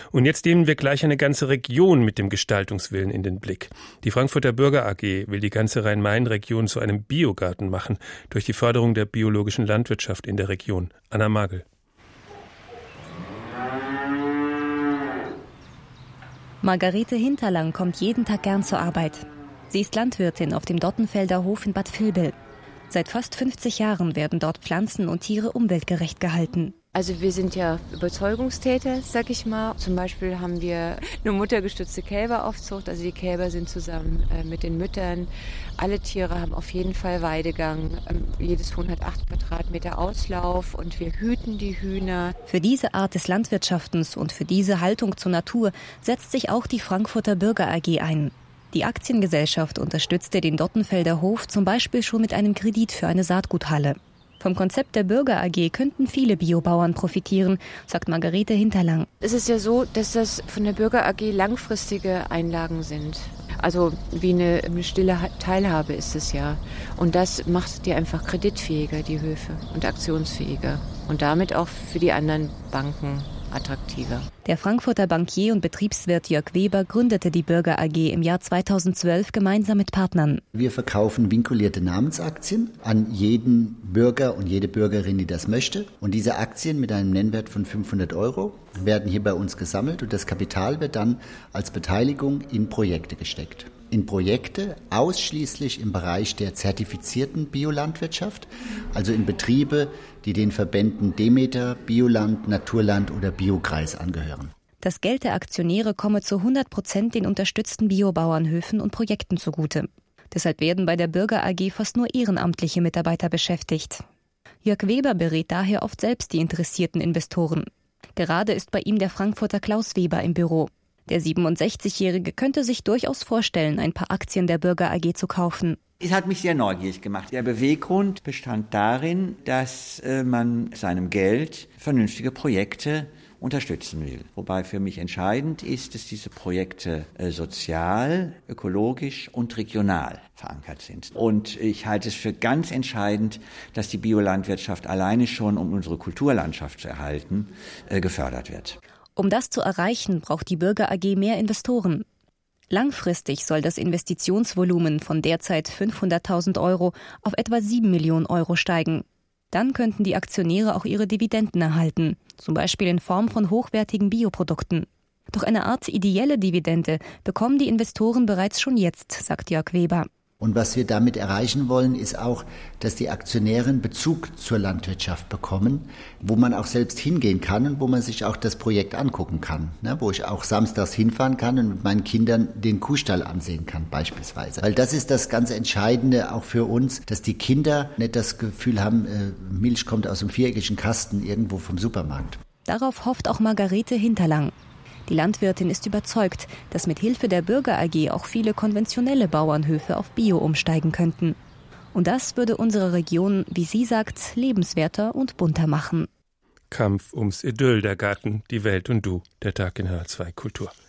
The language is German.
Und jetzt nehmen wir gleich eine ganze Region mit dem Gestaltungswillen in den Blick. Die Frankfurter Bürger AG will die ganze Rhein-Main-Region zu einem Biogarten machen, durch die Förderung der biologischen Landwirtschaft in der Region. Anna Magel. Margarete Hinterlang kommt jeden Tag gern zur Arbeit. Sie ist Landwirtin auf dem Dottenfelder Hof in Bad Vilbel. Seit fast 50 Jahren werden dort Pflanzen und Tiere umweltgerecht gehalten. Also wir sind ja Überzeugungstäter, sag ich mal. Zum Beispiel haben wir eine muttergestützte Kälberaufzucht. Also die Kälber sind zusammen mit den Müttern. Alle Tiere haben auf jeden Fall Weidegang. Jedes Huhn hat 8 Quadratmeter Auslauf und wir hüten die Hühner. Für diese Art des Landwirtschaftens und für diese Haltung zur Natur setzt sich auch die Frankfurter Bürger AG ein. Die Aktiengesellschaft unterstützte den Dottenfelder Hof zum Beispiel schon mit einem Kredit für eine Saatguthalle. Vom Konzept der Bürger AG könnten viele Biobauern profitieren, sagt Margarete Hinterlang. Es ist ja so, dass das von der Bürger AG langfristige Einlagen sind. Also wie eine stille Teilhabe ist es ja. Und das macht die einfach kreditfähiger, die Höfe, und aktionsfähiger. Und damit auch für die anderen Banken attraktiver. Der Frankfurter Bankier und Betriebswirt Jörg Weber gründete die Bürger AG im Jahr 2012 gemeinsam mit Partnern. Wir verkaufen vinkulierte Namensaktien an jeden Bürger und jede Bürgerin, die das möchte. Und diese Aktien mit einem Nennwert von 500 € werden hier bei uns gesammelt und das Kapital wird dann als Beteiligung in Projekte gesteckt. In Projekte ausschließlich im Bereich der zertifizierten Biolandwirtschaft, also in Betriebe, die den Verbänden Demeter, Bioland, Naturland oder Biokreis angehören. Das Geld der Aktionäre komme zu 100% den unterstützten Biobauernhöfen und Projekten zugute. Deshalb werden bei der Bürger AG fast nur ehrenamtliche Mitarbeiter beschäftigt. Jörg Weber berät daher oft selbst die interessierten Investoren. Gerade ist bei ihm der Frankfurter Klaus Weber im Büro. Der 67-Jährige könnte sich durchaus vorstellen, ein paar Aktien der Bürger AG zu kaufen. Es hat mich sehr neugierig gemacht. Der Beweggrund bestand darin, dass man seinem Geld vernünftige Projekte unterstützen will. Wobei für mich entscheidend ist, dass diese Projekte sozial, ökologisch und regional verankert sind. Und ich halte es für ganz entscheidend, dass die Biolandwirtschaft alleine schon, um unsere Kulturlandschaft zu erhalten, gefördert wird. Um das zu erreichen, braucht die Bürger AG mehr Investoren. Langfristig soll das Investitionsvolumen von derzeit 500.000 € auf etwa 7 Millionen € steigen. Dann könnten die Aktionäre auch ihre Dividenden erhalten, zum Beispiel in Form von hochwertigen Bioprodukten. Doch eine Art ideelle Dividende bekommen die Investoren bereits schon jetzt, sagt Jörg Weber. Und was wir damit erreichen wollen, ist auch, dass die Aktionäre einen Bezug zur Landwirtschaft bekommen, wo man auch selbst hingehen kann und wo man sich auch das Projekt angucken kann, wo ich auch samstags hinfahren kann und mit meinen Kindern den Kuhstall ansehen kann beispielsweise. Weil das ist das ganz Entscheidende auch für uns, dass die Kinder nicht das Gefühl haben, Milch kommt aus einem viereckigen Kasten irgendwo vom Supermarkt. Darauf hofft auch Margarete Hinterlang. Die Landwirtin ist überzeugt, dass mit Hilfe der Bürger AG auch viele konventionelle Bauernhöfe auf Bio umsteigen könnten. Und das würde unsere Region, wie sie sagt, lebenswerter und bunter machen. Kampf ums Idyll, der Garten, die Welt und du, der Tag in HR2 Kultur.